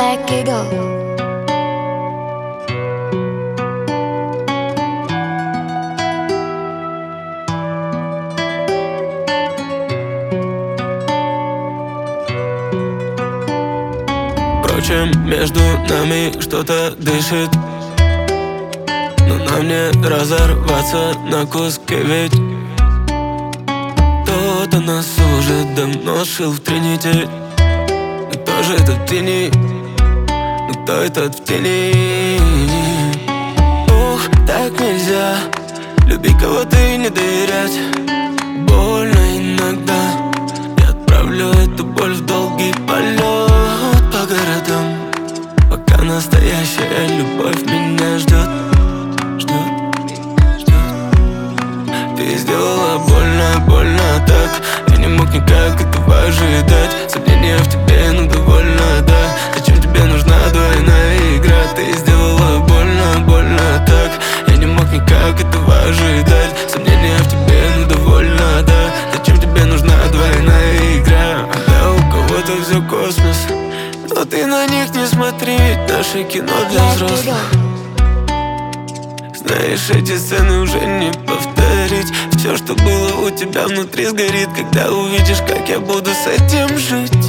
Black Eagle. Впрочем, между нами что-то дышит, но нам не разорваться на куски, ведь кто-то нас уже давно сшил в тринити. Но кто же этот в тени? Ну кто этот в тени? Ух, так нельзя любить кого-то и не доверять. Больно иногда. Я отправлю эту боль в долгий полет по городам, пока настоящая любовь меня ждет. Ты сделала больно, больно так. Я не мог никак этого ожидать. Сомнения в тебе, ну довольно, да. Зачем тебе нужна двойная игра? Ты сделала больно, больно так. Я не мог никак этого ожидать. Сомнения в тебе, ну довольно, да. Зачем тебе нужна двойная игра? Да, у кого-то все космос, но ты на них не смотри. Наше кино для взрослых. Знаешь, эти сцены уже не повторить. Все, что было у тебя внутри, сгорит, когда увидишь, как я буду с этим жить.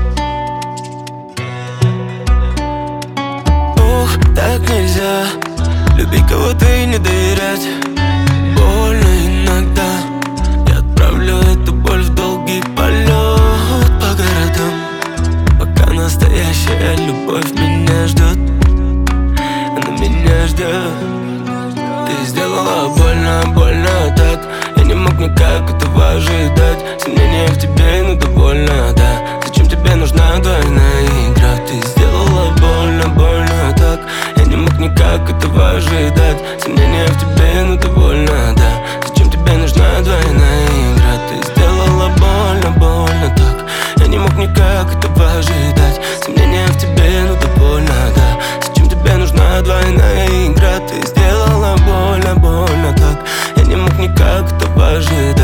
Ох, так нельзя любить кого-то и не доверять. Больно иногда. Я отправлю эту боль в долгий полет по городам, пока настоящая любовь меня ждет. Она меня ждет. Ты сделала больно, больно так. Я не мог никак этого ожидать. Сомнения в тебе, ну довольно, да. Зачем тебе нужна двойная игра? Ты сделала больно, больно так. Я не мог никак этого ожидать. Сомнения в тебе, ну довольно, да. Зачем тебе нужна двойная игра? Ты сделала больно, больно так. Я не мог никак этого ожидать. Сомнения в тебе, ну довольно, да. Зачем тебе нужна двойная игра? Ты сделала больно, больно так. Я не мог никак этого ожидать.